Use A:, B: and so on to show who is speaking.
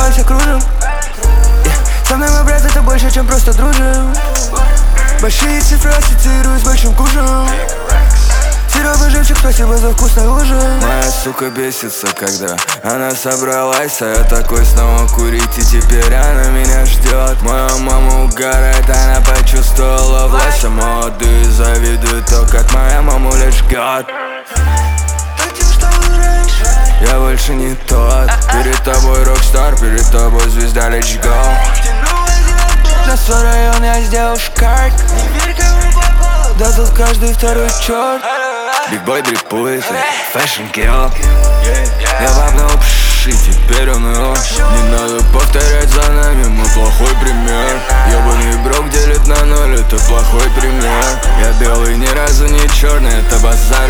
A: все кружим. Со мной мы, брат, это больше, чем просто дружим. Большие цифры ассоциирую с большим кушем. Серёга жемчуг, спасибо за вкусный ужин.
B: Моя сука бесится, когда она собралась, а я такой снова курить, и теперь она меня ждет. Моя мама угорает, она почувствовала власть, а молодые завидуют то, как моя мамуля жгет. Я больше не тот. Перед тобой рокстар, перед тобой звезда, let's go.
A: На свой район я сделал шкарт. Да тут каждый второй черт.
B: Бигбой дрипует, фэшн kill. Я вапнул пш, и теперь он его. Не надо повторять за нами, мы плохой пример. Ёбаный брок делит на ноль, это плохой пример. Я белый, ни разу не черный, это базар